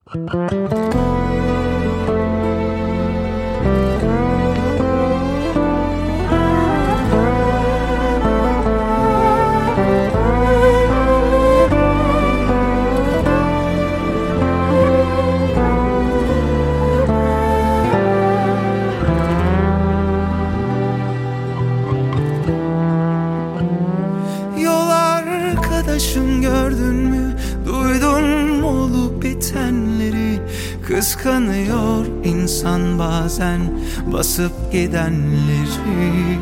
Yol arkadaşım, gördün mü, duydun mu olup bitenleri? Kıskanıyor insan bazen basıp gidenleri.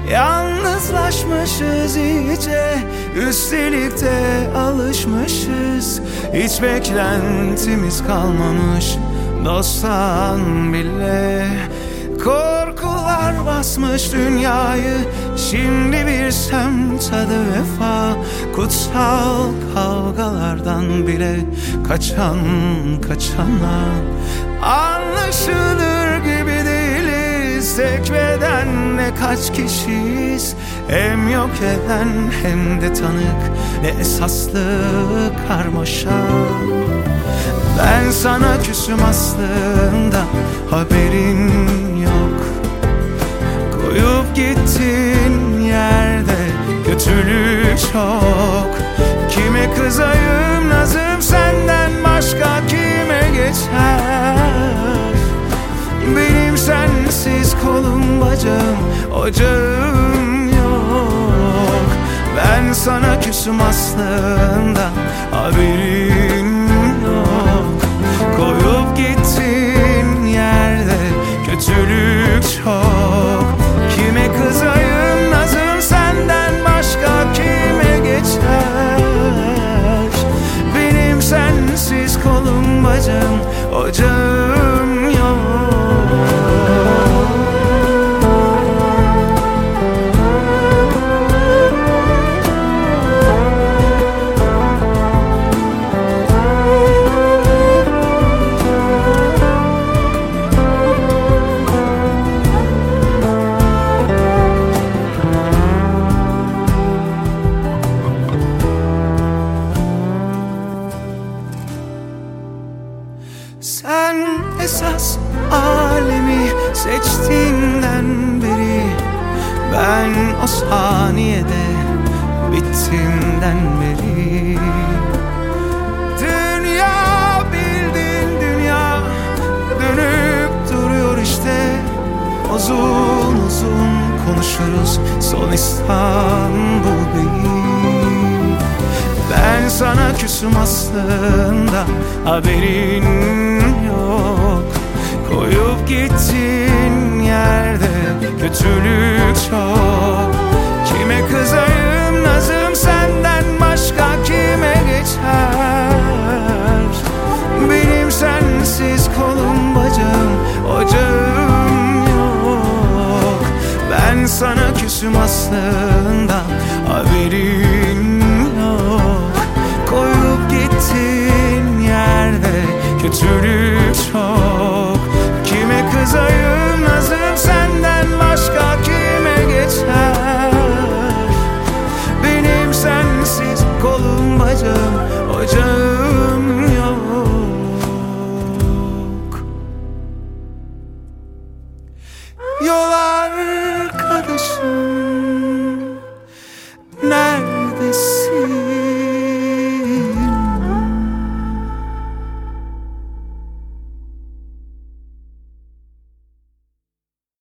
Yalnızlaşmışız iyice, üstelik de alışmışız. Hiç beklentimiz kalmamış dosttan bile. Korkular basmış dünyayı, şimdi bir semt tadı vefa. Kutsal kavgalardan bile kaçan kaçana. Anlaşılır gibi değiliz, tek bedenle kaç kişiyiz. Hem yok eden hem de tanık, ne esaslı karmaşa. Ben sana küsüm aslında, haberin yok. Koyup gittin yerde kötülük çok. Kime kızayım nazım, senden başka kime geçer? Benim sensiz kolum bacağım ocağım yok. Ben sana küsüm aslında, haberin yok. Koyup gittin yerde kötülük çok. Kime kızayım nazım, senden başka kime geçer? Benim sensiz kolum bacağım ocağım yok. Sen esas alemi seçtiğinden beri, ben o saniyede bittiğimden beri. Dünya bildiğin dünya dönüp duruyor işte. Uzun uzun konuşuruz, son İstanbul değil. Ben sana küsüm aslında, haberin yok. Koyup gittin yerde kötülük çok. Kime kızayım nazım, senden başka kime geçer? Benim sensiz kolum bacağım ocağım yok. Ben sana küsüm aslında, haberin yok. Koyup gittin yerde kötülük çok. Kime kızayım